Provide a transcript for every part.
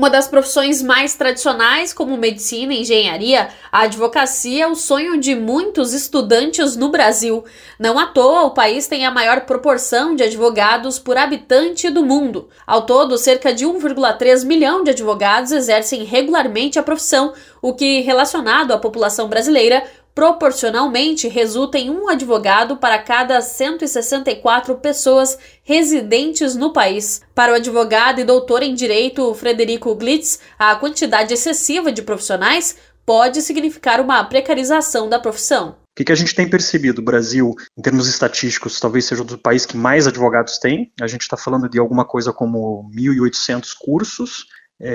Uma das profissões mais tradicionais, como medicina e engenharia, a advocacia é o sonho de muitos estudantes no Brasil. Não à toa, o país tem a maior proporção de advogados por habitante do mundo. Ao todo, cerca de 1,3 milhão de advogados exercem regularmente a profissão, o que, relacionado à população brasileira, proporcionalmente resulta em um advogado para cada 164 pessoas residentes no país. Para o advogado e doutor em direito Frederico Glitz, a quantidade excessiva de profissionais pode significar uma precarização da profissão. O que a gente tem percebido? O Brasil, em termos estatísticos, talvez seja um dos países que mais advogados tem. A gente está falando de alguma coisa como 1.800 cursos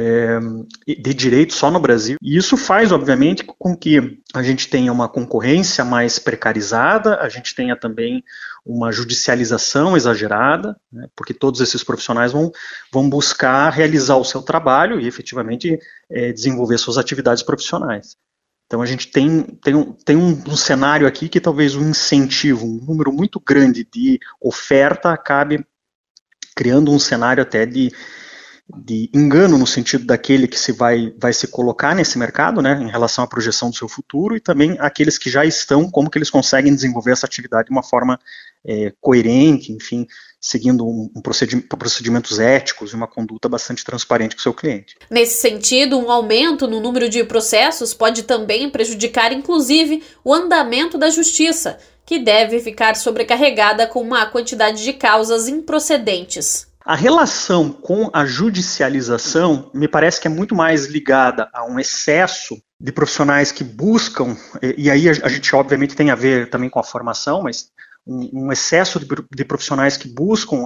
de direito só no Brasil. E isso faz, obviamente, com que a gente tenha uma concorrência mais precarizada, a gente tenha também uma judicialização exagerada, né, porque todos esses profissionais vão buscar realizar o seu trabalho e efetivamente desenvolver suas atividades profissionais. Então a gente tem um cenário aqui que talvez um incentivo, um número muito grande de oferta acabe criando um cenário até de engano no sentido daquele que vai se colocar nesse mercado, né, em relação à projeção do seu futuro, e também aqueles que já estão, como que eles conseguem desenvolver essa atividade de uma forma coerente, enfim, seguindo procedimentos éticos e uma conduta bastante transparente com o seu cliente. Nesse sentido, um aumento no número de processos pode também prejudicar, inclusive, o andamento da justiça, que deve ficar sobrecarregada com uma quantidade de causas improcedentes. A relação com a judicialização me parece que é muito mais ligada a um excesso de profissionais que buscam, e aí a gente obviamente tem a ver também com a formação, mas um excesso de profissionais que buscam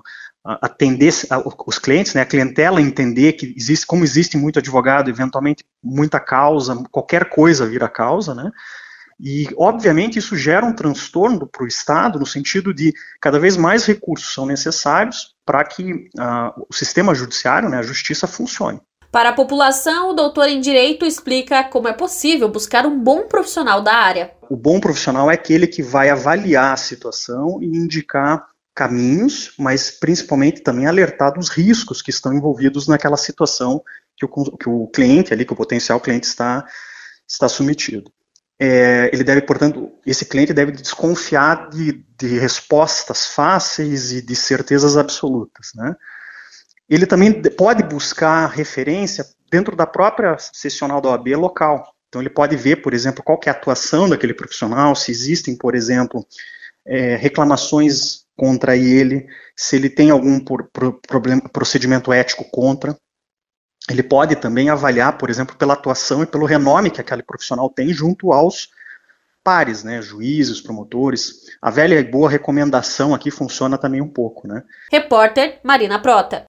atender os clientes, né, a clientela entender que como existe muito advogado, eventualmente muita causa, qualquer coisa vira causa, né? E, obviamente, isso gera um transtorno para o Estado, no sentido de cada vez mais recursos são necessários para que o sistema judiciário, né, a justiça, funcione. Para a população, o doutor em Direito explica como é possível buscar um bom profissional da área. O bom profissional é aquele que vai avaliar a situação e indicar caminhos, mas principalmente também alertar dos riscos que estão envolvidos naquela situação que o cliente ali, que o potencial cliente está submetido. Ele deve, portanto, esse cliente deve desconfiar de respostas fáceis e de certezas absolutas, né? Ele também pode buscar referência dentro da própria seccional da OAB local. Então ele pode ver, por exemplo, qual que é a atuação daquele profissional, se existem, por exemplo, reclamações contra ele, se ele tem algum procedimento ético contra. Ele pode também avaliar, por exemplo, pela atuação e pelo renome que aquele profissional tem junto aos pares, né, juízes, promotores. A velha e boa recomendação aqui funciona também um pouco, né? Repórter Marina Prota.